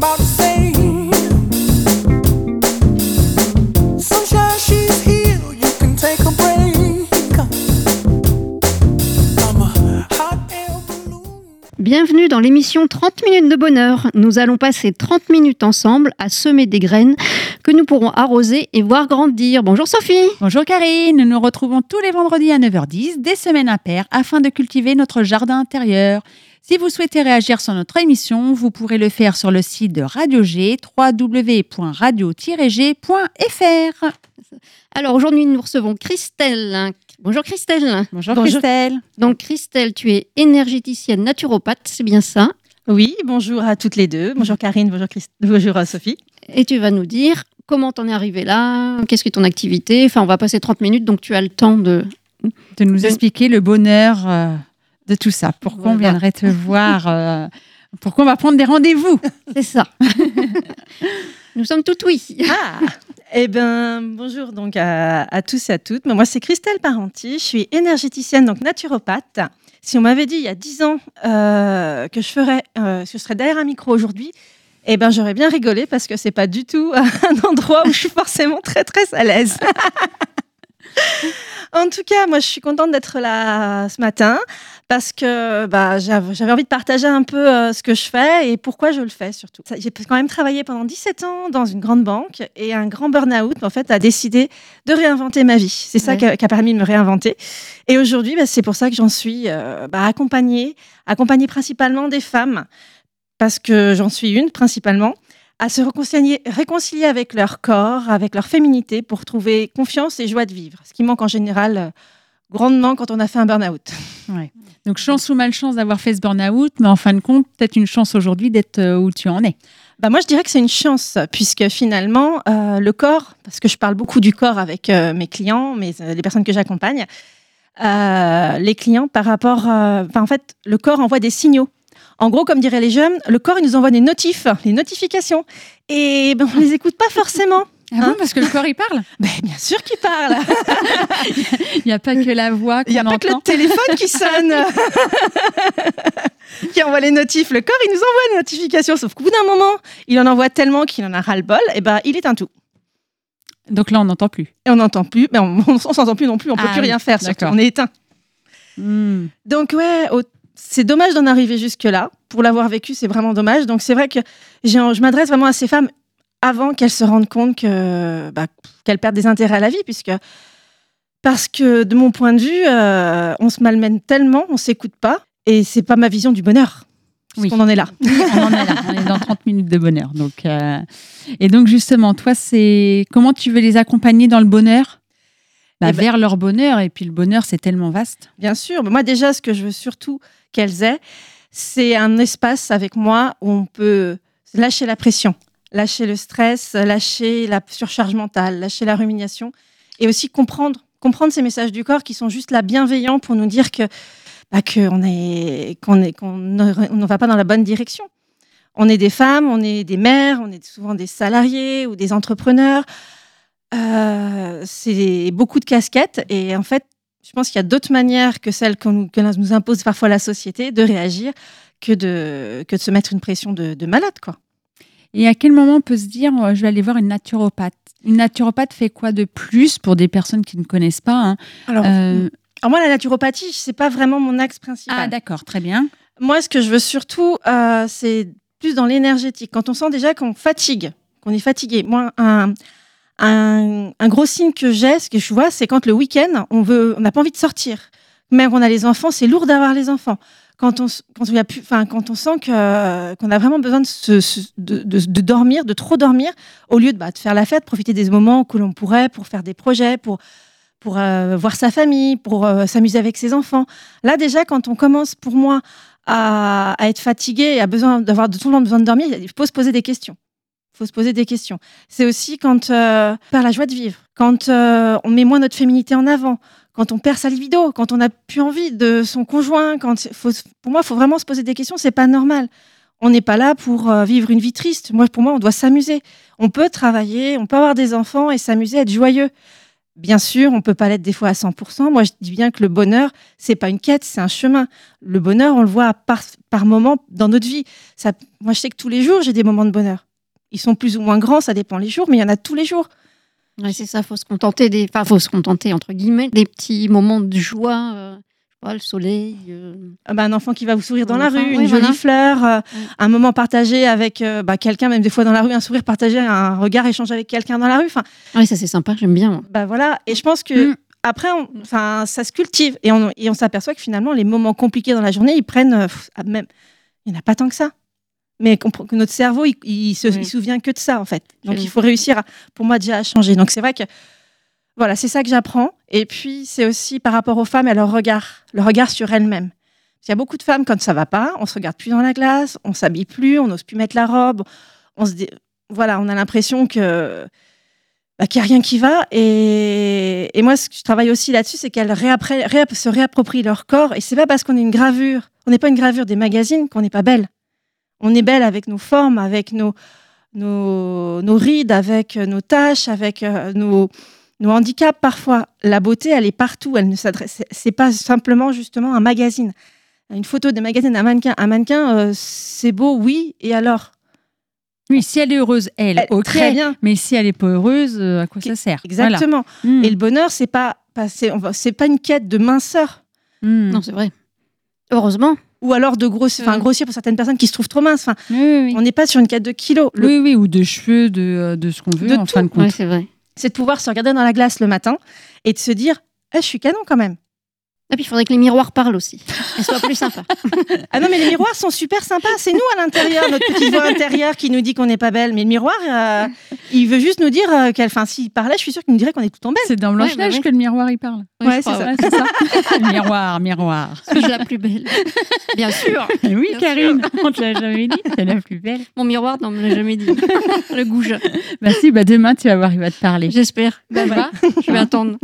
about to say. Sunshine, she's here, you can take a break. I'm a hot air balloon. Bienvenue dans l'émission 30 minutes de bonheur. Nous allons passer 30 minutes ensemble à semer des graines que nous pourrons arroser et voir grandir. Bonjour Sophie. Bonjour Karine, nous nous retrouvons tous les vendredis à 9h10, des semaines impaires, afin de cultiver notre jardin intérieur. Si vous souhaitez réagir sur notre émission, vous pourrez le faire sur le site de Radio G, www.radio-g.fr. Alors aujourd'hui, nous recevons Christelle. Bonjour Christelle. Bonjour Christelle. Donc Christelle, tu es énergéticienne naturopathe, c'est bien ça? Oui, bonjour à toutes les deux. Bonjour Karine, bonjour Sophie. Et tu vas nous dire comment t'en es arrivée là, qu'est-ce que ton activité. Enfin, on va passer 30 minutes, donc tu as le temps de nous expliquer le bonheur de tout ça. Pourquoi on viendrait te voir, pourquoi on va prendre des rendez-vous. C'est ça. Nous sommes toutes oui. Ah, eh bien, bonjour donc à tous et à toutes. Moi, c'est Christelle Parenti, je suis énergéticienne, donc naturopathe. Si on m'avait dit il y a 10 ans que je serais derrière un micro aujourd'hui, eh ben, j'aurais bien rigolé parce que c'est pas du tout un endroit où je suis forcément très très à l'aise. En tout cas, moi, je suis contente d'être là ce matin parce que j'avais envie de partager un peu ce que je fais et pourquoi je le fais surtout. J'ai quand même travaillé pendant 17 ans dans une grande banque et un grand burn-out, en fait, a décidé de réinventer ma vie. C'est ça qui a permis de me réinventer. Et aujourd'hui, c'est pour ça que j'en suis accompagnée principalement des femmes, parce que j'en suis une principalement, à se réconcilier avec leur corps, avec leur féminité, pour trouver confiance et joie de vivre. Ce qui manque en général grandement quand on a fait un burn-out. Ouais. Donc chance ou malchance d'avoir fait ce burn-out, mais en fin de compte, peut-être une chance aujourd'hui d'être où tu en es. Moi, je dirais que c'est une chance, puisque finalement, le corps, parce que je parle beaucoup du corps avec mes clients, les personnes que j'accompagne, les clients par rapport... en fait, le corps envoie des signaux. En gros, comme diraient les jeunes, le corps, il nous envoie des notifications. Et on ne les écoute pas forcément. Ah bon, parce que le corps, il parle? Bien sûr qu'il parle. Il n'y a pas que la voix qu'on entend. Il n'y a pas que le téléphone qui sonne, qui envoie les notifs. Le corps, il nous envoie les notifications. Sauf qu'au bout d'un moment, il en envoie tellement qu'il en a ras-le-bol. Et il éteint tout. Donc là, on n'entend plus. Et on n'entend plus. Mais on ne s'entend plus non plus. On ne peut plus rien faire. Surtout. On est éteint. Donc, c'est dommage d'en arriver jusque-là. Pour l'avoir vécu, c'est vraiment dommage. Donc, c'est vrai que je m'adresse vraiment à ces femmes avant qu'elles se rendent compte qu'elles perdent des intérêts à la vie. Parce que, de mon point de vue, on se malmène tellement, on ne s'écoute pas. Et ce n'est pas ma vision du bonheur. Oui. On en est là. On en est là. On est dans 30 minutes de bonheur. Donc, et donc, justement, toi, comment tu veux les accompagner dans le bonheur ? Vers leur bonheur. Et puis, le bonheur, c'est tellement vaste. Bien sûr. Moi, déjà, ce que je veux surtout qu'elles aient, c'est un espace avec moi où on peut lâcher la pression, lâcher le stress, lâcher la surcharge mentale, lâcher la rumination et aussi comprendre ces messages du corps qui sont juste là bienveillants pour nous dire qu'on ne va pas dans la bonne direction. On est des femmes, on est des mères, on est souvent des salariés ou des entrepreneurs. C'est beaucoup de casquettes et en fait, je pense qu'il y a d'autres manières que celles que nous impose parfois la société de réagir que de se mettre une pression de malade, quoi. Et à quel moment on peut se dire je vais aller voir une naturopathe? Une naturopathe fait quoi de plus pour des personnes qui ne connaissent pas Alors moi, la naturopathie, c'est pas vraiment mon axe principal. Ah d'accord, très bien. Moi, ce que je veux surtout, c'est plus dans l'énergétique. Quand on sent déjà qu'on est fatigué. Moi, un gros signe que j'ai, ce que je vois, c'est quand le week-end, on n'a pas envie de sortir. Même quand on a les enfants, c'est lourd d'avoir les enfants. Quand on sent qu'on a vraiment besoin de dormir, de trop dormir, au lieu de faire la fête, profiter des moments que l'on pourrait pour faire des projets, pour voir sa famille, pour s'amuser avec ses enfants. Là, déjà, quand on commence, pour moi, à être fatigué et d'avoir tout le temps besoin de dormir, il faut se poser des questions. C'est aussi quand on perd la joie de vivre, quand on met moins notre féminité en avant, quand on perd sa libido, quand on n'a plus envie de son conjoint. Pour moi, il faut vraiment se poser des questions. C'est pas normal. On n'est pas là pour vivre une vie triste. Pour moi, on doit s'amuser. On peut travailler, on peut avoir des enfants et s'amuser, être joyeux. Bien sûr, on peut pas l'être des fois à 100%. Moi, je dis bien que le bonheur, c'est pas une quête, c'est un chemin. Le bonheur, on le voit par moment dans notre vie. Moi, je sais que tous les jours, j'ai des moments de bonheur. Ils sont plus ou moins grands, ça dépend les jours, mais il y en a tous les jours. Ouais, c'est ça, faut se contenter entre guillemets des petits moments de joie, je sais pas, le soleil. Un enfant qui va vous sourire dans Un la enfant, rue, oui, une jolie voilà. fleur, un moment partagé avec quelqu'un, même des fois dans la rue, un sourire partagé, un regard échangé avec quelqu'un dans la rue. Enfin, Ouais, ça c'est sympa, j'aime bien. Moi. voilà. Et je pense que après, ça se cultive et on s'aperçoit que finalement, les moments compliqués dans la journée, ils prennent même. Il n'y en a pas tant que ça. Mais que notre cerveau, il se souvient que de ça, en fait. Donc, il faut réussir, pour moi, déjà à changer. Donc, c'est vrai que, voilà, c'est ça que j'apprends. Et puis, c'est aussi par rapport aux femmes et leur regard, le regard sur elles-mêmes. Il y a beaucoup de femmes, quand ça va pas, on se regarde plus dans la glace, on s'habille plus, on n'ose plus mettre la robe. Voilà, on a l'impression qu'il n'y a rien qui va. Et moi, ce que je travaille aussi là-dessus, c'est qu'elles se réapproprient leur corps. Et c'est pas parce qu'on est une gravure, on n'est pas une gravure des magazines qu'on n'est pas belle. On est belle avec nos formes, avec nos rides, avec nos taches, avec nos handicaps parfois. La beauté, elle est partout. Elle ne c'est pas simplement justement un magazine. Une photo de magazine, un mannequin, c'est beau, oui. Et alors ? Oui, si elle est heureuse, elle, ok. Très bien. Mais si elle n'est pas heureuse, à quoi ça sert ? Exactement. Voilà. Et le bonheur, c'est pas une quête de minceur. Non, c'est vrai. Heureusement. Ou alors de grossir pour certaines personnes qui se trouvent trop minces. Enfin, oui. on n'est pas sur une quête de kilos. Oui, ou de cheveux, de ce qu'on veut, de en fin de compte. Ouais, c'est vrai. C'est de pouvoir se regarder dans la glace le matin et de se dire je suis canon quand même. Et puis il faudrait que les miroirs parlent aussi. Elles soient plus sympas. Ah non, mais les miroirs sont super sympas. C'est nous à l'intérieur, notre petite voix intérieure qui nous dit qu'on n'est pas belle. Mais le miroir, il veut juste nous dire s'il parlait, je suis sûre qu'il nous dirait qu'on est tout en belle. C'est dans Blanche-Neige que le miroir, il parle. Ouais, c'est ça. Ouais, c'est ça. Miroir. Suis-je la plus belle ? Bien sûr. Oui, Bien Karine, on te l'a jamais dit, c'est la plus belle. Mon miroir, non, on me l'a jamais dit. Le goujat. Bah si, demain, tu vas voir, il va te parler. J'espère. Voilà. Je vais attendre.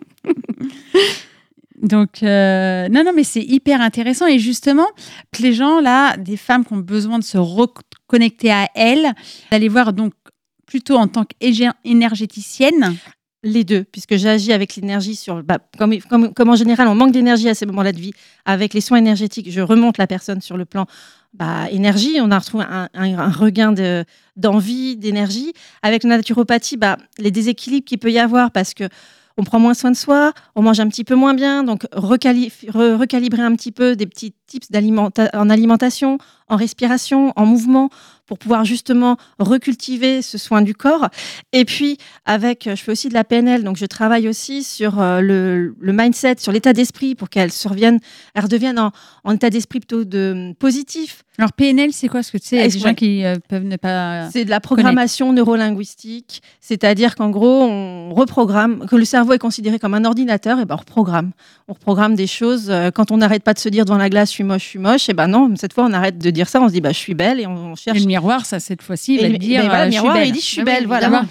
Donc, non, mais c'est hyper intéressant. Et justement, que les gens, là, des femmes qui ont besoin de se reconnecter à elles, d'aller voir donc plutôt en tant qu'énergéticienne. Les deux, puisque j'agis avec l'énergie comme en général, on manque d'énergie à ces moments-là de vie. Avec les soins énergétiques, je remonte la personne sur le plan énergie. On a retrouvé un regain d'envie, d'énergie. Avec la naturopathie, les déséquilibres qu'il peut y avoir parce que on prend moins soin de soi, on mange un petit peu moins bien, donc recalibrer un petit peu des petits tips en alimentation, en respiration, en mouvement, pour pouvoir justement recultiver ce soin du corps. Et puis, je fais aussi de la PNL, donc je travaille aussi sur le mindset, sur l'état d'esprit, pour qu'elle redevienne en état d'esprit plutôt positif. Alors, PNL, c'est quoi ? Parce que tu sais, il y a des gens qui peuvent ne pas... C'est de la programmation neurolinguistique, c'est-à-dire qu'en gros, on reprogramme, que le cerveau est considéré comme un ordinateur, et on reprogramme. On reprogramme des choses. Quand on n'arrête pas de se dire devant la glace, je suis moche, et non, cette fois, on arrête de dire ça, on se dit, je suis belle, et on cherche... Et le miroir, ça, cette fois-ci, il va te dire, le miroir, je suis belle. il dit, je suis belle, voilà.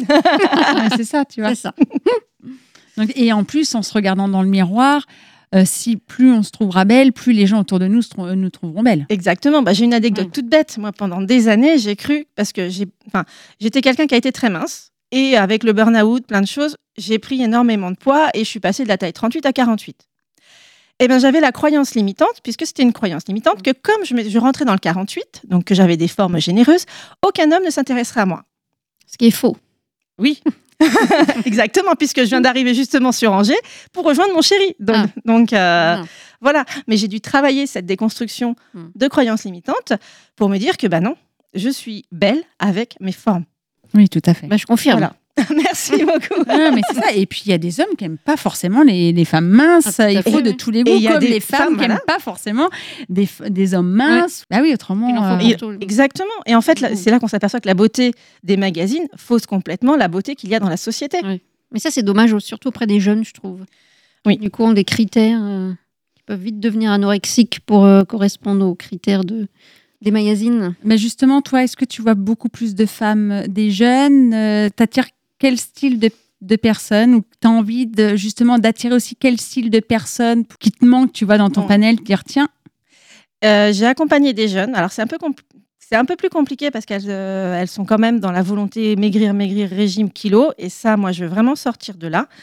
C'est ça, tu vois. C'est ça. Donc, et en plus, en se regardant dans le miroir, si plus on se trouvera belle, plus les gens autour de nous nous trouveront belle. Exactement. J'ai une anecdote toute bête. Moi, pendant des années, j'ai cru, parce que j'étais quelqu'un qui a été très mince, et avec le burn-out, plein de choses, j'ai pris énormément de poids, et je suis passée de la taille 38 à 48. J'avais la croyance limitante, puisque c'était une croyance limitante, que comme je rentrais dans le 48, donc que j'avais des formes généreuses, aucun homme ne s'intéresserait à moi. Ce qui est faux. Oui, exactement, puisque je viens d'arriver justement sur Angers pour rejoindre mon chéri. Donc voilà. Mais j'ai dû travailler cette déconstruction de croyances limitantes pour me dire que non, je suis belle avec mes formes. Oui, tout à fait. Je confirme. Voilà. Merci beaucoup. Non, mais c'est ça. Et puis, il y a des hommes qui n'aiment pas forcément les femmes minces. Il faut de tous les goûts, comme les femmes qui n'aiment pas forcément des hommes minces. Ouais. Oui, autrement... Exactement. Et en fait, c'est là qu'on s'aperçoit que la beauté des magazines fausse complètement la beauté qu'il y a dans la société. Oui. Mais ça, c'est dommage, surtout auprès des jeunes, je trouve. Oui. Du coup, on a des critères qui peuvent vite devenir anorexiques pour correspondre aux critères des magazines. Mais justement, toi, est-ce que tu vois beaucoup plus de femmes, des jeunes t'attires quel style de personnes, ou tu as envie justement d'attirer aussi quel style de personnes qui te manque, tu vois, dans ton panel, te dire tiens. J'ai accompagné des jeunes. Alors c'est un peu plus compliqué parce qu'elles sont quand même dans la volonté maigrir, régime, kilos. Et ça, moi, je veux vraiment sortir de là.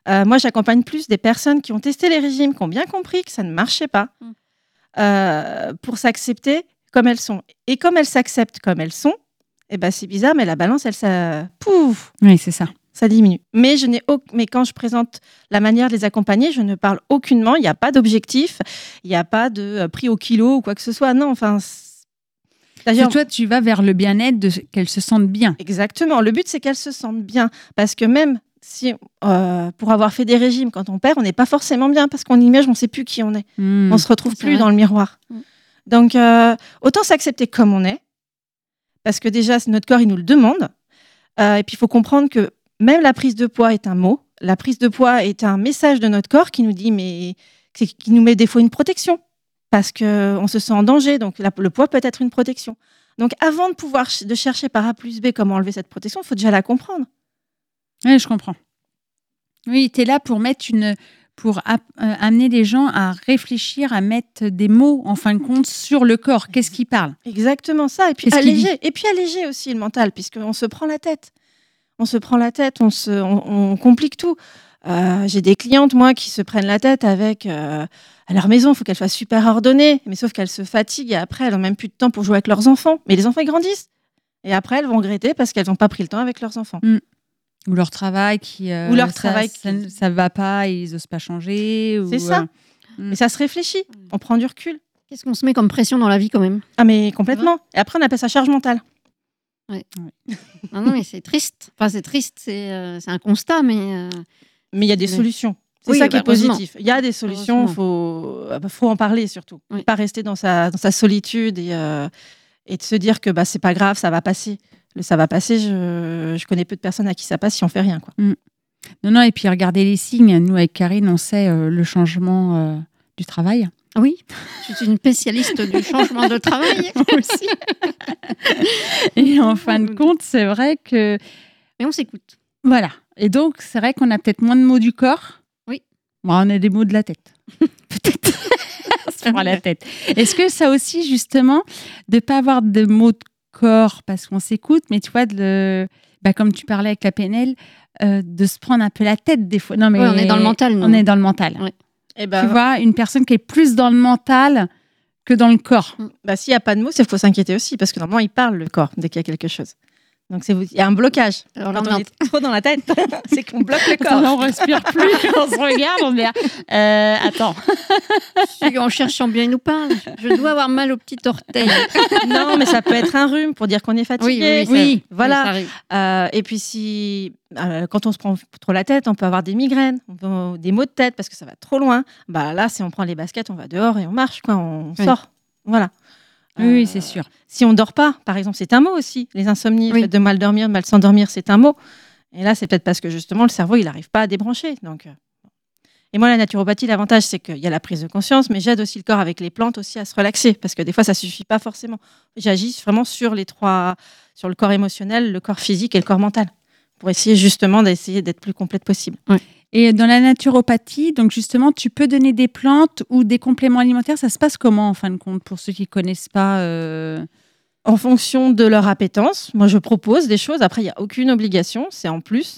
Moi, j'accompagne plus des personnes qui ont testé les régimes, qui ont bien compris que ça ne marchait pas, pour s'accepter comme elles sont. Et comme elles s'acceptent comme elles sont, eh ben, c'est bizarre, mais la balance, Oui, c'est ça. ça diminue. Mais quand je présente la manière de les accompagner, je ne parle aucunement. Il n'y a pas d'objectif, il n'y a pas de prix au kilo ou quoi que ce soit. Non, enfin. D'ailleurs, toi, tu vas vers le bien-être, qu'elles se sentent bien. Exactement. Le but, c'est qu'elles se sentent bien. Parce que même si, pour avoir fait des régimes, quand on perd, on n'est pas forcément bien. Parce qu'on image, on ne sait plus qui on est. On ne se retrouve plus dans le miroir. Donc, autant s'accepter comme on est. Parce que déjà, notre corps, il nous le demande. Et puis, il faut comprendre que même la prise de poids est un mot. La prise de poids est un message de notre corps qui nous dit, qui nous met des fois une protection. Parce qu'on se sent en danger, donc le poids peut être une protection. Donc avant de chercher par A plus B comment enlever cette protection, il faut déjà la comprendre. Oui, je comprends. Oui, tu es là pour amener les gens à réfléchir, à mettre des mots, en fin de compte, sur le corps. Qu'est-ce qui parle ? Exactement ça. Et puis alléger aussi le mental, puisqu'on se prend la tête. On complique tout. J'ai des clientes, moi, qui se prennent la tête avec... à leur maison, il faut qu'elles soient super ordonnées, mais sauf qu'elles se fatiguent et après, elles n'ont même plus de temps pour jouer avec leurs enfants. Mais les enfants, ils grandissent. Et après, elles vont regretter parce qu'elles n'ont pas pris le temps avec leurs enfants. Ou leur travail ça ne va pas, ils n'osent pas changer. C'est ça. Mais ça se réfléchit. On prend du recul. Qu'est-ce qu'on se met comme pression dans la vie quand même ? Ah, mais complètement. Et après, on appelle ça charge mentale. Ouais. Non, mais c'est triste. Enfin, c'est triste, c'est un constat, mais... Mais il y a des solutions. C'est ça qui est positif. Il y a des solutions, faut en parler surtout. Oui. Pas rester dans sa solitude et de se dire que c'est pas grave, ça va passer. Ça va passer, je connais peu de personnes à qui ça passe si on fait rien. Quoi. Non, et puis regardez les signes. Nous, avec Karine, on sait le changement du travail. Oui, je suis une spécialiste du changement de travail aussi. Et en fin de compte, c'est vrai que... Mais on s'écoute. Voilà. Et donc, c'est vrai qu'on a peut-être moins de mots du corps. Oui. Bon, on a des mots de la tête. Peut-être. On se prend la tête. Est-ce que ça aussi, justement, de ne pas avoir de mots de corps parce qu'on s'écoute, mais tu vois, comme tu parlais avec la PNL, de se prendre un peu la tête des fois. Non, mais on est dans le mental. On est dans le mental. Oui. Tu vois, une personne qui est plus dans le mental que dans le corps. S'il n'y a pas de mots, il faut s'inquiéter aussi, parce que normalement, il parle le corps dès qu'il y a quelque chose. Donc, il y a un blocage. Alors, quand on est trop dans la tête, c'est qu'on bloque le corps. On ne respire plus, on se regarde, on se dit attends. En cherchant bien, il nous parle. Je dois avoir mal au petit orteil. Non, mais ça peut être un rhume pour dire qu'on est fatigué. Oui, voilà. Et puis, quand on se prend trop la tête, on peut avoir des migraines, des maux de tête parce que ça va trop loin. Là, si on prend les baskets, on va dehors et on marche, quoi, on sort. Voilà. Oui, c'est sûr. Si on ne dort pas, par exemple, c'est un mot aussi. Les insomnies, le fait de mal dormir, de mal s'endormir, c'est un mot. Et là, c'est peut-être parce que justement, le cerveau, il n'arrive pas à débrancher. Donc, Et moi, la naturopathie, l'avantage, c'est qu'il y a la prise de conscience, mais j'aide aussi le corps avec les plantes aussi à se relaxer. Parce que des fois, ça ne suffit pas forcément. J'agis vraiment sur le corps émotionnel, le corps physique et le corps mental. Pour essayer justement d'être plus complète possible. Ouais. Et dans la naturopathie, donc justement, tu peux donner des plantes ou des compléments alimentaires. Ça se passe comment, en fin de compte, pour ceux qui ne connaissent pas En fonction de leur appétence. Moi, je propose des choses. Après, il n'y a aucune obligation. C'est en plus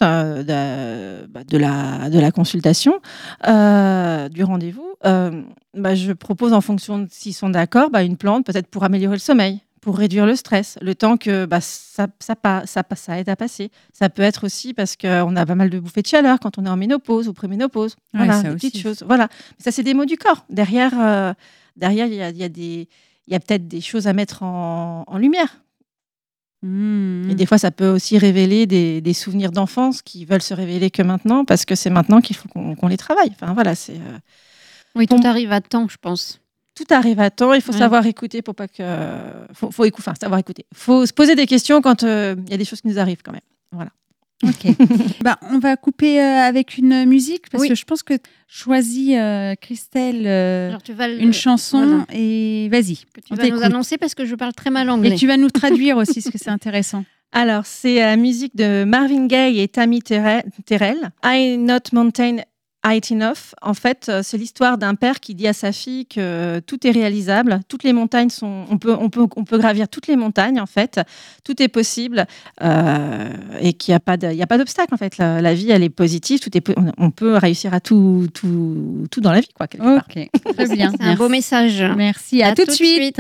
de la consultation, du rendez-vous. Je propose en fonction de s'ils sont d'accord, une plante peut-être pour améliorer le sommeil, pour réduire le stress, le temps que ça aide à passer. Ça peut être aussi parce qu'on a pas mal de bouffées de chaleur quand on est en ménopause ou préménopause. Voilà, des petites choses. Voilà. Ça, c'est des mots du corps. Derrière, il y a peut-être des choses à mettre en lumière. Et des fois, ça peut aussi révéler des souvenirs d'enfance qui veulent se révéler que maintenant, parce que c'est maintenant qu'il faut qu'on les travaille. Enfin, voilà, c'est... Oui, tout arrive à temps, je pense. Tout arrive à temps, il faut savoir écouter pour pas que... savoir écouter. Il faut se poser des questions quand il y a des choses qui nous arrivent quand même. Voilà. Ok. On va couper avec une musique parce que je pense que choisis Christelle une chanson et vas-y. Que tu vas nous annoncer parce que je parle très mal anglais. Et tu vas nous traduire aussi parce que c'est intéressant. Alors, c'est la musique de Marvin Gaye et Tammy Terrell. Height Enough. En fait, c'est l'histoire d'un père qui dit à sa fille que tout est réalisable, toutes les montagnes on peut gravir toutes les montagnes en fait, tout est possible et qu'il n'y a pas d'obstacle en fait. La vie elle est positive, on peut réussir à tout dans la vie quoi. Quelque part. Ok, très bien. C'est un beau message. Merci, à tout de suite.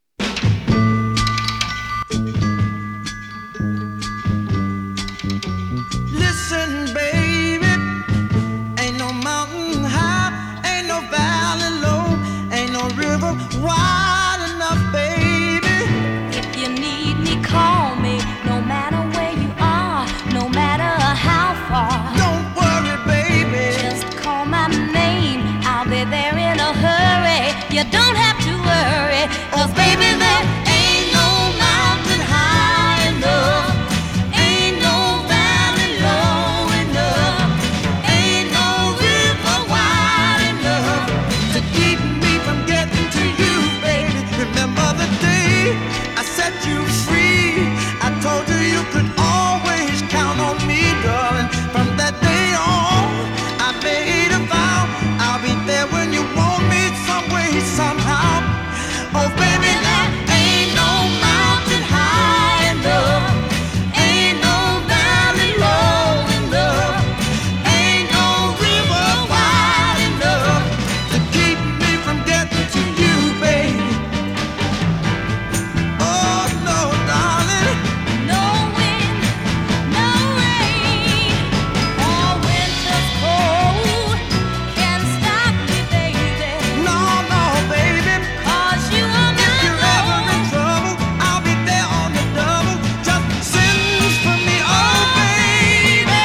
Listen, baby, ain't no mountain high, ain't no valley low, ain't no river wide enough, baby. If you need me, call me. No matter where you are, no matter how far. Don't worry, baby. Just call my name. I'll be there in a hurry. You don't have to worry. 'Cause baby, there ain't no mountain high enough. Ain't no valley low enough. Ain't no river wide enough To keep me from getting to you, baby. Remember the day I set you free. I told you you could always count on me, darling. From that day on, I made a vow. I'll be there when you want me, some way, somehow. Oh, baby, there ain't no mountain high enough. Ain't no valley low enough. Ain't no river wide enough to keep me from getting to you, baby. Oh, no, darling. No wind, no rain, or winter's cold can stop me, baby. No, no, baby. 'Cause you are If my you're ever in love. trouble, I'll be there on the double. Just send for me, oh, baby.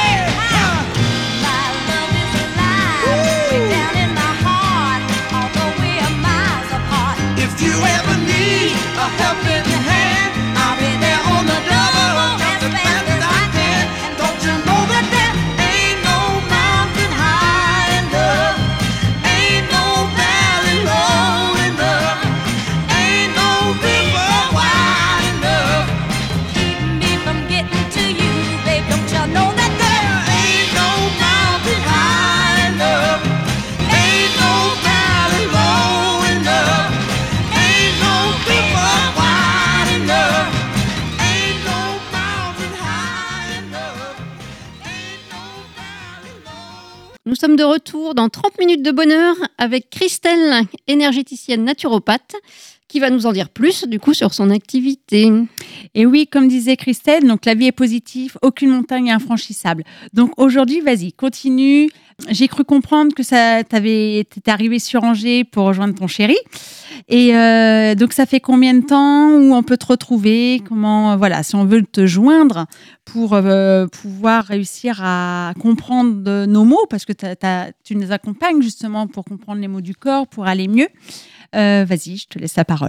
My love is alive, way down in my heart, although we are miles apart. If you ever need a helping hand, I'll be there on the double, just as fast as I can. Don't you know that there ain't no mountain high enough, ain't no valley low enough, ain't no river wide enough. Keep me from getting to you, babe. Don't you know that there Ain't no mountain high enough, ain't no valley low enough, ain't no river wide enough, ain't no mountain high enough, ain't no valley low. Nous sommes de retour dans 30 minutes de bonheur avec Christelle, énergéticienne naturopathe, qui va nous en dire plus du coup sur son activité. Et oui, comme disait Christelle, donc la vie est positive, aucune montagne est infranchissable. Donc aujourd'hui, vas-y, continue. J'ai cru comprendre que t'étais arrivée sur Angers pour rejoindre ton chéri. Et donc ça fait combien de temps où on peut te retrouver? Comment, voilà, si on veut te joindre pour pouvoir réussir à comprendre nos mots, parce que tu nous accompagnes justement pour comprendre les mots du corps, pour aller mieux. Vas-y, je te laisse la parole.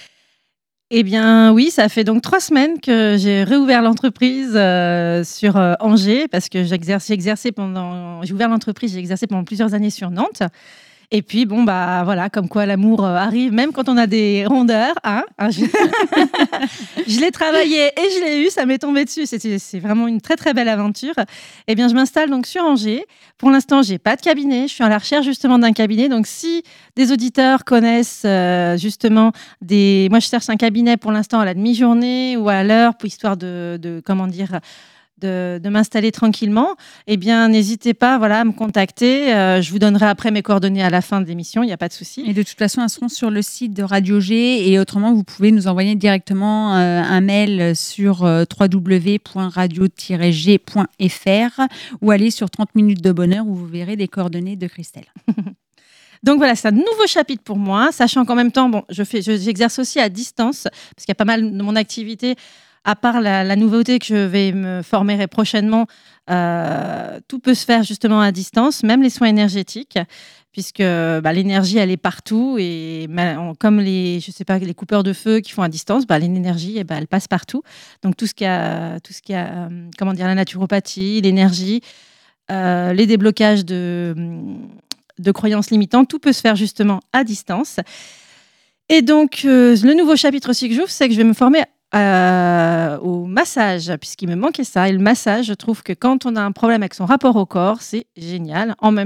Eh bien oui, ça fait donc 3 semaines que j'ai réouvert l'entreprise sur Angers parce que j'ai ouvert l'entreprise, j'ai exercé pendant plusieurs années sur Nantes. Et puis bon bah voilà, comme quoi l'amour arrive même quand on a des rondeurs. Je l'ai travaillé et je l'ai eu, ça m'est tombé dessus. C'est vraiment une très très belle aventure. Eh bien je m'installe donc sur Angers. Pour l'instant, j'ai pas de cabinet. Je suis à la recherche justement d'un cabinet. Donc si des auditeurs connaissent justement moi je cherche un cabinet pour l'instant à la demi-journée ou à l'heure pour histoire de comment dire. De m'installer tranquillement, eh bien, n'hésitez pas à me contacter. Je vous donnerai après mes coordonnées à la fin de l'émission, il n'y a pas de souci. Et de toute façon, elles seront sur le site de Radio G et autrement, vous pouvez nous envoyer directement un mail sur www.radio-g.fr ou aller sur 30 minutes de bonheur où vous verrez les coordonnées de Christelle. Donc voilà, c'est un nouveau chapitre pour moi, sachant qu'en même temps, j'exerce aussi à distance, parce qu'il y a pas mal de mon activité. À part la nouveauté que je vais me former prochainement, tout peut se faire justement à distance, même les soins énergétiques, puisque l'énergie, elle est partout. Et comme les coupeurs de feu qui font à distance, l'énergie, elle passe partout. Donc tout ce qui a la naturopathie, l'énergie, les déblocages de croyances limitantes, tout peut se faire justement à distance. Et donc, le nouveau chapitre aussi que j'ouvre, c'est que je vais me former au massage, puisqu'il me manquait ça. Et le massage, je trouve que quand on a un problème avec son rapport au corps, c'est génial. En même temps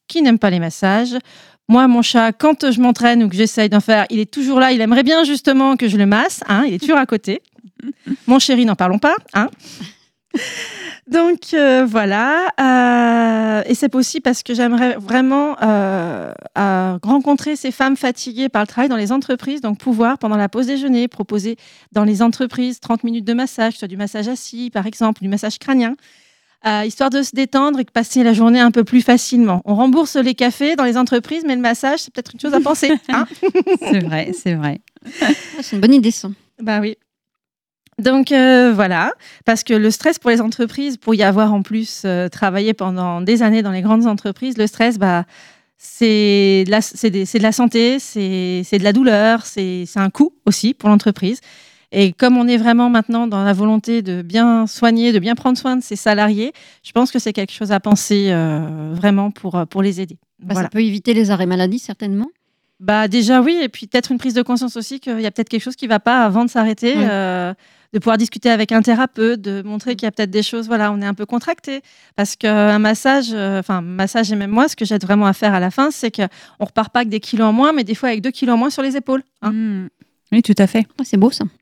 qui n'aime pas les massages. Moi, mon chat, quand je m'entraîne ou que j'essaye d'en faire, il est toujours là. Il aimerait bien justement que je le masse. Hein, il est toujours à côté. Mon chéri, n'en parlons pas. Hein. Donc, voilà. Et c'est aussi parce que j'aimerais vraiment rencontrer ces femmes fatiguées par le travail dans les entreprises. Donc, pouvoir, pendant la pause déjeuner, proposer dans les entreprises 30 minutes de massage, que ce soit du massage assis, par exemple, du massage crânien. Histoire de se détendre et de passer la journée un peu plus facilement. On rembourse les cafés dans les entreprises, mais le massage, c'est peut-être une chose à penser. Hein. C'est vrai, c'est vrai. C'est une bonne idée, ça. Bah oui. Donc voilà, parce que le stress pour les entreprises, pour y avoir en plus travaillé pendant des années dans les grandes entreprises, le stress, c'est de la santé, c'est de la douleur, c'est un coût aussi pour l'entreprise. Et comme on est vraiment maintenant dans la volonté de bien soigner, de bien prendre soin de ses salariés, je pense que c'est quelque chose à penser vraiment pour les aider. Ça peut éviter les arrêts maladie, certainement. Déjà oui, et puis peut-être une prise de conscience aussi qu'il y a peut-être quelque chose qui ne va pas avant de s'arrêter, de pouvoir discuter avec un thérapeute, de montrer qu'il y a peut-être des choses, voilà, on est un peu contracté. Parce qu'un massage, massage et même moi, ce que j'aide vraiment à faire à la fin, c'est qu'on ne repart pas avec des kilos en moins, mais des fois avec 2 kilos en moins sur les épaules. Hein. Oui, tout à fait. C'est beau, ça.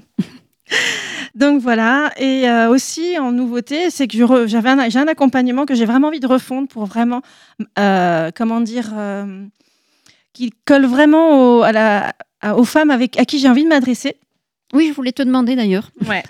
Donc voilà, et aussi en nouveauté, c'est que j'ai un accompagnement que j'ai vraiment envie de refondre pour vraiment, qui colle vraiment aux femmes à qui j'ai envie de m'adresser. Oui, je voulais te demander d'ailleurs. Ouais.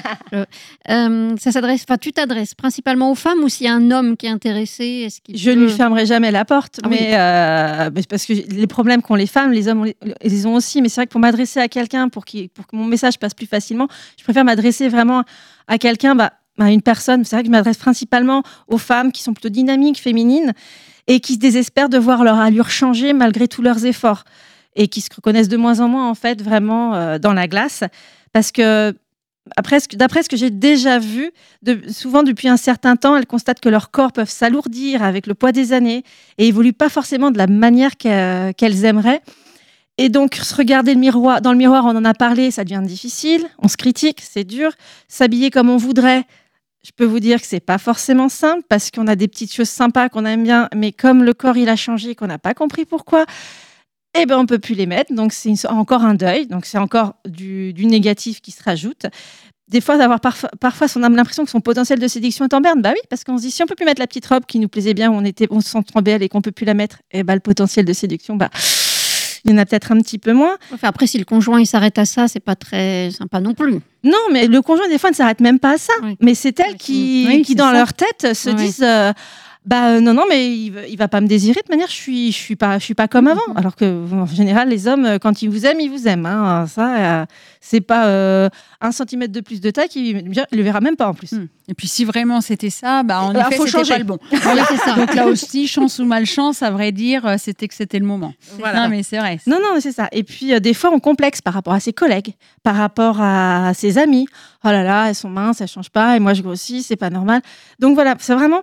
Tu t'adresses principalement aux femmes ou s'il y a un homme qui est intéressé, je ne lui fermerai jamais la porte, parce que les problèmes qu'ont les femmes, les hommes les ont aussi. Mais c'est vrai que pour m'adresser à quelqu'un, pour que mon message passe plus facilement, je préfère m'adresser vraiment à quelqu'un, à une personne. C'est vrai que je m'adresse principalement aux femmes qui sont plutôt dynamiques, féminines, et qui se désespèrent de voir leur allure changer malgré tous leurs efforts. Et qui se reconnaissent de moins en moins, en fait, vraiment dans la glace. Parce que, d'après ce que j'ai déjà vu, souvent depuis un certain temps, elles constatent que leurs corps peuvent s'alourdir avec le poids des années et évoluent pas forcément de la manière qu'elles aimeraient. Et donc, se regarder dans le miroir, on en a parlé, ça devient difficile. On se critique, c'est dur. S'habiller comme on voudrait, je peux vous dire que c'est pas forcément simple parce qu'on a des petites choses sympas qu'on aime bien, mais comme le corps, il a changé et qu'on n'a pas compris pourquoi, on ne peut plus les mettre. Donc, c'est encore un deuil. Donc, c'est encore du négatif qui se rajoute. Des fois, parfois, on a l'impression que son potentiel de séduction est en berne. Bah oui, parce qu'on se dit, si on ne peut plus mettre la petite robe qui nous plaisait bien, où on se sent trop belle et qu'on ne peut plus la mettre, le potentiel de séduction, il y en a peut-être un petit peu moins. Enfin, après, si le conjoint il s'arrête à ça, c'est pas très sympa non plus. Non, mais le conjoint, des fois, ne s'arrête même pas à ça. Oui. Mais c'est elles qui dans leur tête, se disent... non, mais il va pas me désirer. De manière, je suis pas comme avant. Alors que, en général, les hommes, quand ils vous aiment. Hein. Ça, c'est pas 1 centimètre de plus de taille qu'il le verra même pas en plus. Et puis, si vraiment c'était ça, en effet, faut c'était changer. pas le bon. Voilà, c'est ça. Donc là aussi, chance ou malchance, à vrai dire, c'était le moment. Voilà. Non, mais c'est vrai. Non, c'est ça. Et puis, des fois, on complexe par rapport à ses collègues, par rapport à ses amis. Oh là là, elles sont minces, elles changent pas, et moi, je grossis, c'est pas normal. Donc voilà, c'est vraiment...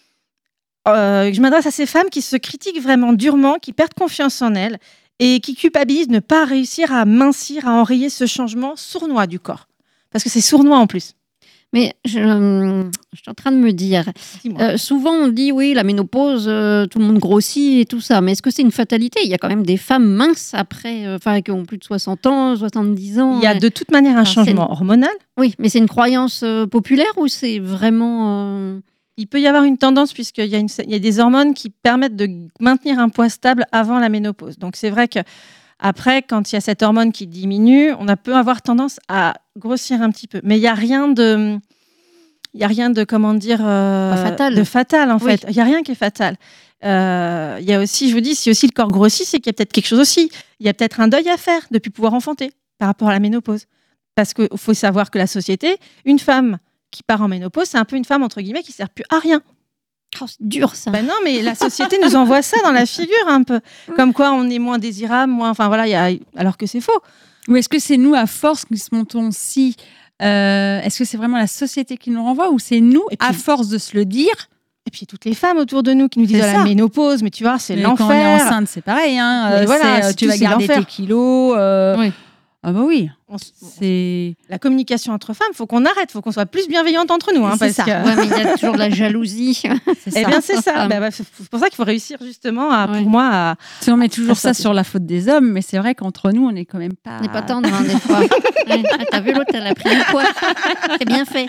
je m'adresse à ces femmes qui se critiquent vraiment durement, qui perdent confiance en elles et qui culpabilisent de ne pas réussir à mincir, à enrayer ce changement sournois du corps. Parce que c'est sournois en plus. Mais je suis en train de me dire, souvent on dit oui, la ménopause, tout le monde grossit et tout ça, mais est-ce que c'est une fatalité ? Il y a quand même des femmes minces après, qui ont plus de 60 ans, 70 ans. Il y a de toute manière un changement hormonal. Oui, mais c'est une croyance populaire ou c'est vraiment... Il peut y avoir une tendance puisqu'il y a des hormones qui permettent de maintenir un poids stable avant la ménopause. Donc c'est vrai que après, quand il y a cette hormone qui diminue, on peut avoir tendance à grossir un petit peu. Mais il n'y a rien de comment dire, fatal. De fatal en fait. Oui. Il n'y a rien qui est fatal. Il y a aussi, je vous dis, si aussi le corps grossit, c'est qu'il y a peut-être quelque chose aussi. Il y a peut-être un deuil à faire de ne plus pouvoir enfanter par rapport à la ménopause. Parce qu'il faut savoir que la société, une femme qui part en ménopause, c'est un peu une femme, entre guillemets, qui ne sert plus à rien. Oh, c'est dur, ça. Non, mais la société nous envoie ça dans la figure, un peu. Comme quoi, on est moins désirable, alors que c'est faux. Ou est-ce que c'est nous, à force, qui se montons si... est-ce que c'est vraiment la société qui nous renvoie ou c'est nous, à force de se le dire? Et puis, toutes les femmes autour de nous qui nous disent la ménopause, mais tu vois, c'est l'enfer. Quand on est enceinte, c'est pareil. Hein, voilà, tu vas garder tes kilos. Oui. Ah bah oui. C'est La communication entre femmes, faut qu'on arrête, faut qu'on soit plus bienveillante entre nous. C'est Parce ça. que... Ouais, mais il y a toujours de la jalousie. c'est Eh ça. bien, c'est ça. Ah. C'est pour ça qu'il faut réussir justement, Ouais. pour moi, à... Si on met toujours Ça, ça sur la faute des hommes, mais c'est vrai qu'entre nous, on n'est quand même pas. On n'est pas tendre, hein, des fois. Ouais. Ah, t'as vu l'autre, elle a pris du poids. C'est bien fait.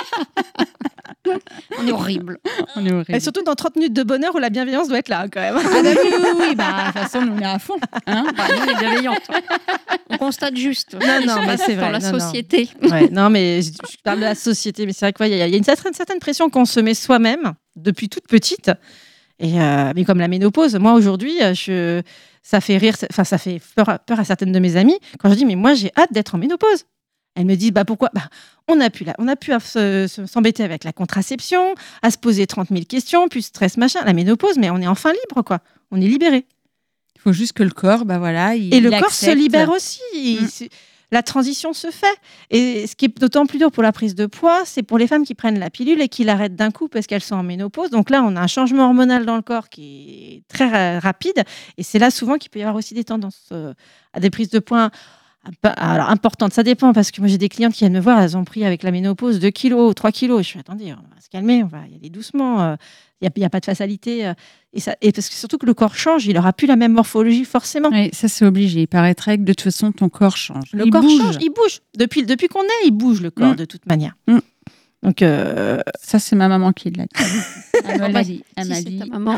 On est horrible. On est horrible. Et surtout dans 30 minutes de bonheur où la bienveillance doit être là, quand même. Ah bah oui, bah, de toute façon, nous, on est à fond. Hein Bah, nous, on est bienveillantes. On constate juste. Non, mais c'est vrai. Dans la non, non. société. Ouais, non, mais je parle de la société, mais c'est vrai qu'il y a une certaine pression qu'on se met soi-même depuis toute petite. Et mais comme la ménopause, moi aujourd'hui, ça fait rire, enfin ça fait peur à certaines de mes amies quand je dis mais moi j'ai hâte d'être en ménopause. Elles me disent pourquoi on a pu s'embêter avec la contraception, à se poser 30 000 questions, puis stress machin, la ménopause, mais on est enfin libre quoi, on est libéré. Il faut juste que le corps, bah voilà, Et le corps se accepte. libère aussi. La transition se fait. Et ce qui est d'autant plus dur pour la prise de poids, c'est pour les femmes qui prennent la pilule et qui l'arrêtent d'un coup parce qu'elles sont en ménopause. Donc là, on a un changement hormonal dans le corps qui est très rapide. Et c'est là souvent qu'il peut y avoir aussi des tendances à des prises de poids alors, importantes. Ça dépend parce que moi, j'ai des clientes qui viennent me voir, elles ont pris avec la ménopause 2 kilos, 3 kilos. Je suis attendez, on va se calmer, on va y aller doucement. Il n'y a pas de fatalité. Et parce que surtout que le corps change, il n'aura plus la même morphologie forcément. Oui, ça c'est obligé. Il paraîtrait que de toute façon, ton corps change. Le Il corps bouge. change, il bouge. Depuis qu'on est, il bouge le corps de toute manière. Donc, Ça, c'est ma maman qui l'a dit. Elle me bah, l'a dit. Elle Si m'a c'est dit. ta maman.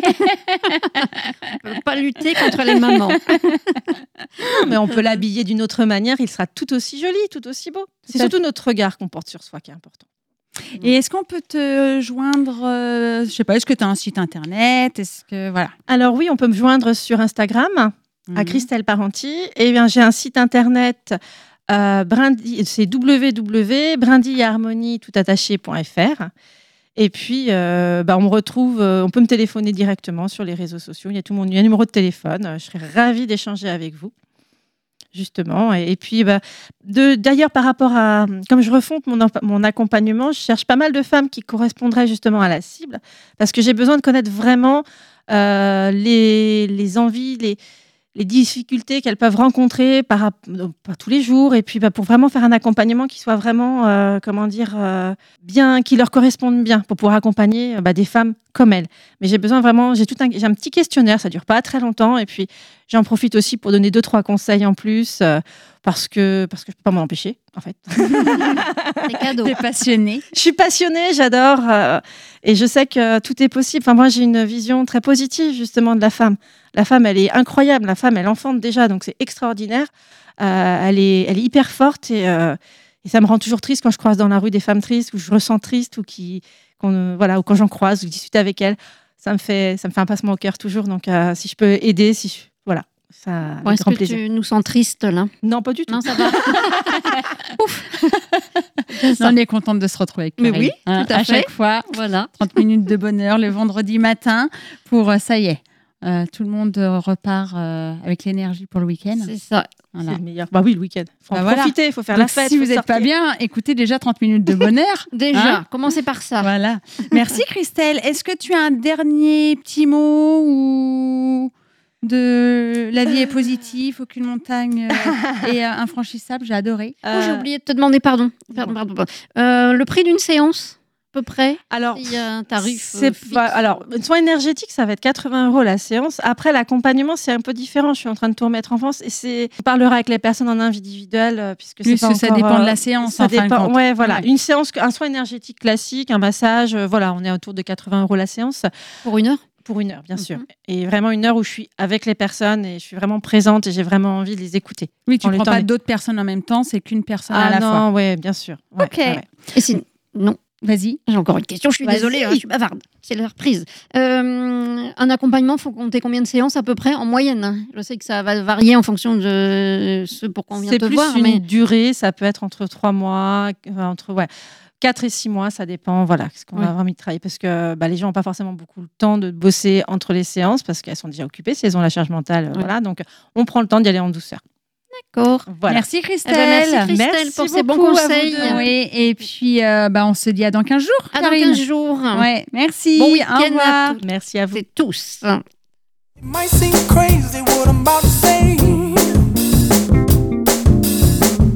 On peut pas lutter contre les mamans. mais on peut l'habiller d'une autre manière, il sera tout aussi joli, tout aussi beau. C'est Ça- surtout notre regard qu'on porte sur soi qui est important. Et est-ce qu'on peut te joindre je sais pas, est-ce que tu as un site internet? Est-ce que voilà. Alors oui, on peut me joindre sur Instagram à Mhm. Christelle Parenti. Et bien, j'ai un site internet, c'est www.brindilletharmonie.fr. Et puis, on me retrouve, on peut me téléphoner directement sur les réseaux sociaux. Il y a il y a un numéro de téléphone. Je serais ravie d'échanger avec vous. Justement. Et puis, d'ailleurs, par rapport à... Comme je refonte mon accompagnement, je cherche pas mal de femmes qui correspondraient justement à la cible, parce que j'ai besoin de connaître vraiment les envies, les difficultés qu'elles peuvent rencontrer par tous les jours, et puis pour vraiment faire un accompagnement qui soit vraiment, bien, qui leur corresponde bien, pour pouvoir accompagner des femmes comme elles. Mais j'ai besoin vraiment, j'ai un petit questionnaire, ça dure pas très longtemps, et puis j'en profite aussi pour donner 2-3 conseils en plus, parce que je peux pas m'en empêcher, en fait. C'est cadeau. T'es passionnée. Je suis passionnée, j'adore, et je sais que tout est possible. Enfin, moi, j'ai une vision très positive justement de la femme. La femme, elle est incroyable. La femme, elle enfante déjà, donc c'est extraordinaire. Elle est hyper forte, et ça me rend toujours triste quand je croise dans la rue des femmes tristes, ou je ressens triste, ou ou quand j'en croise, ou je discute avec elles. Ça me fait un passement au cœur toujours. Donc, si je peux aider, voilà. Ça, Bon, avec est-ce grand que plaisir. tu nous sens triste là? Non, pas du tout. Non, ça va. On est contente de se retrouver avec Mais Karine, oui, tout à à fait. chaque fois. Voilà. 30 minutes de bonheur le vendredi matin pour ça y est. Tout le monde repart avec l'énergie pour le week-end. C'est ça. Voilà. C'est le meilleur. Bah oui, le week-end. Faut en Bah voilà. profiter, il faut faire Donc, la fête. si faut vous n'êtes pas sortir. bien, écoutez déjà 30 minutes de bonheur. Déjà, Hein commencez par ça. Voilà. Merci Christelle. Est-ce que tu as un dernier petit mot ou de la vie est positive, aucune montagne est infranchissable? J'ai adoré. Oh, j'ai oublié de te demander, pardon. Le prix d'une séance, à peu près. Alors, Il y a un tarif. c'est fixe. pas... Alors, soins énergétiques, ça va être 80 € la séance. Après, l'accompagnement, c'est un peu différent. Je suis en train de tout remettre en France, et on parlera avec les personnes en individuel, puisque c'est pas Ça encore, dépend de la séance. ça en fin de dépend. compte. Ouais, voilà. Ouais. Une séance, un soin énergétique classique, un massage, voilà, on est autour de 80 € la séance. Pour 1 heure. Pour 1 heure, bien sûr. Et vraiment 1 heure où je suis avec les personnes et je suis vraiment présente et j'ai vraiment envie de les écouter. Oui, tu Dans ne le prends temps pas des- d'autres personnes en même temps, c'est qu'une personne à la non, fois. ouais, bien sûr. Ouais, Ok. ouais. Et sinon, non. Vas-y. J'ai encore une question, je suis Vas-y. désolée, hein, je suis bavarde. C'est la reprise. Un accompagnement, il faut compter combien de séances à peu près en moyenne? Je sais que ça va varier en fonction de ce pour quoi on vient C'est te plus voir. une Mais... durée, ça peut être entre 3 mois, entre 4 et 6 mois, ça dépend, voilà, ce qu'on Ouais. a vraiment envie de travailler. Parce que les gens n'ont pas forcément beaucoup le temps de bosser entre les séances parce qu'elles sont déjà occupées, si elles ont la charge mentale. Voilà, donc on prend le temps d'y aller en douceur. D'accord. Voilà. Merci Christelle. Eh ben, merci Christelle Merci pour ces bons beaucoup à vous conseils. deux. Oui, et puis on se dit à dans 15 jours. À dans Karine. 15 jours. Ouais, merci. Bon Au week-end à revoir. tous. Merci à vous. C'est tous. It might seem crazy what I'm about to say,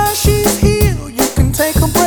she's here, you can take a